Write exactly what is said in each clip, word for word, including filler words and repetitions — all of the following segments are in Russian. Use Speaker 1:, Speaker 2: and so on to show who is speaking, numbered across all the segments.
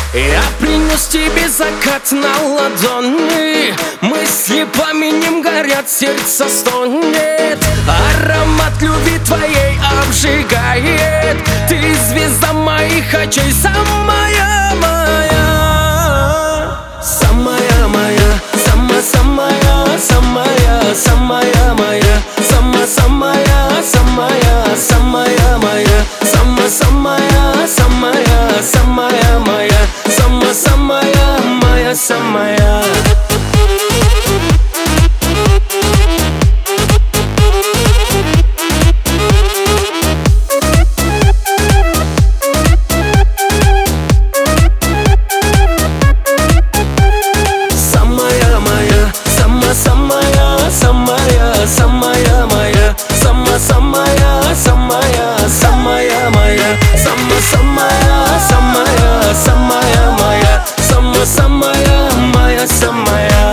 Speaker 1: Я принес тебе закат на ладони, мысли пламенем горят, сердце стонет. Аромат любви твоей обжигает. Ты звезда моих очей, самая моя, самая моя, сама-самая, самая, самая моя, сама-самая, самая, самая моя, сама-самая, самая, самая моя, сама-самая моя, самая. Самая, самая, самая моя, сама-самая, самая, самая моя, сама-самая, самая, самая моя, сама-самая моя, самая.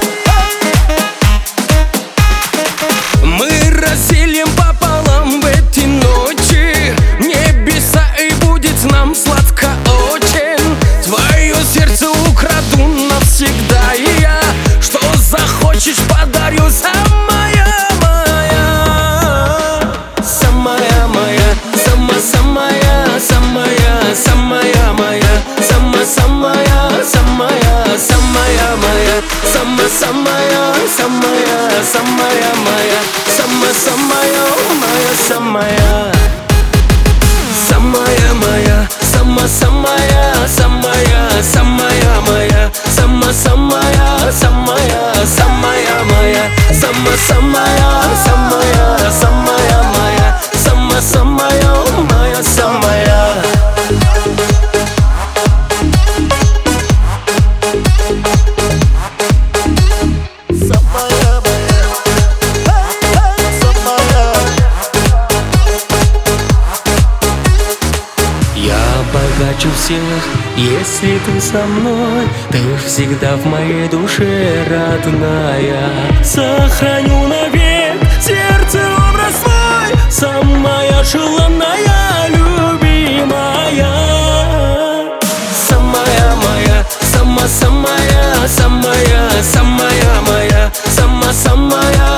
Speaker 1: Мы разделим пополам в эти ночи небеса, и будет нам сладко очень. Твое сердце украду навсегда, и я что захочешь подарю, самая моя, самая моя, сама-самая, самая, самая моя, сама-самая, самая, самая моя, сама-самая, самая, самая моя, сама-самая моя, самая. Самая моя, сама-самая, самая, самая моя, сама-самая, самая, самая моя, сама-самая, самая, самая моя, сама-самая моя, самая. Богаче всех, если ты со мной, ты всегда в моей душе родная. Сохраню навек сердце образ свой, самая желанная, любимая. Самая моя, сама-самая, самая, самая моя, сама-самая,